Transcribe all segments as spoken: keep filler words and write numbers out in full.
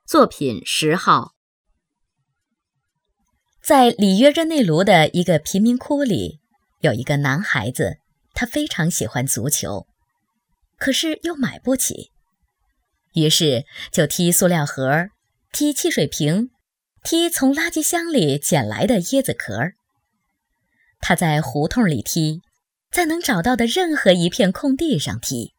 作品十号。 在里约热内卢的一个贫民窟里，有一个男孩子，他非常喜欢足球，可是又买不起，于是就踢塑料盒，踢汽水瓶，踢从垃圾箱里捡来的椰子壳。他在胡同里踢，在能找到的任何一片空地上踢。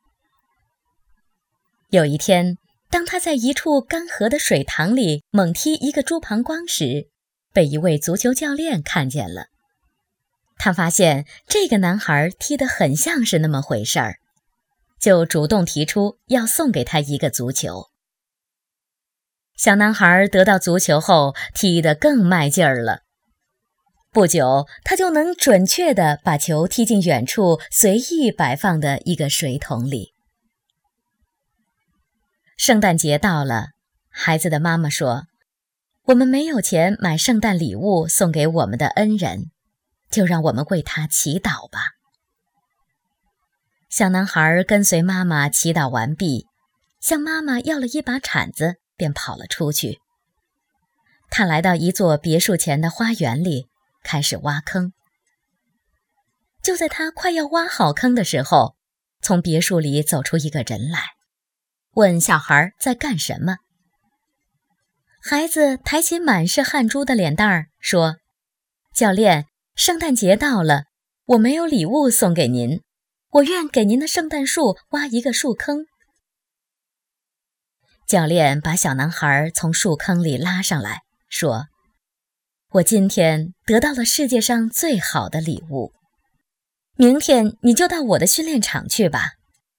有一天，当他在一处干涸的水塘里猛踢一个猪膀胱时，被一位足球教练看见了。他发现这个男孩踢得很像是那么回事儿，就主动提出要送给他一个足球。小男孩得到足球后，踢得更卖劲儿了。不久，他就能准确地把球踢进远处随意摆放的一个水桶里。圣诞节到了，孩子的妈妈说，我们没有钱买圣诞礼物送给我们的恩人，就让我们为他祈祷吧。小男孩跟随妈妈祈祷完毕，向妈妈要了一把铲子，便跑了出去。他来到一座别墅前的花园里，开始挖坑。就在他快要挖好坑的时候，从别墅里走出一个人来，问小孩在干什么。孩子抬起满是汗珠的脸蛋儿，说，教练，圣诞节到了，我没有礼物送给您，我愿给您的圣诞树挖一个树坑。教练把小男孩从树坑里拉上来，说，我今天得到了世界上最好的礼物，明天你就到我的训练场去吧。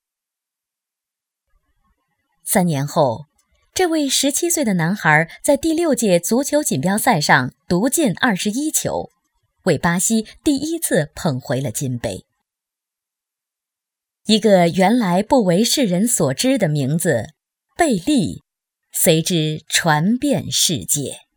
三年后，这位十七岁的男孩在第六届足球锦标赛上独进二十一球，为巴西第一次捧回了金杯。一个原来不为世人所知的名字，贝利，随之传遍世界。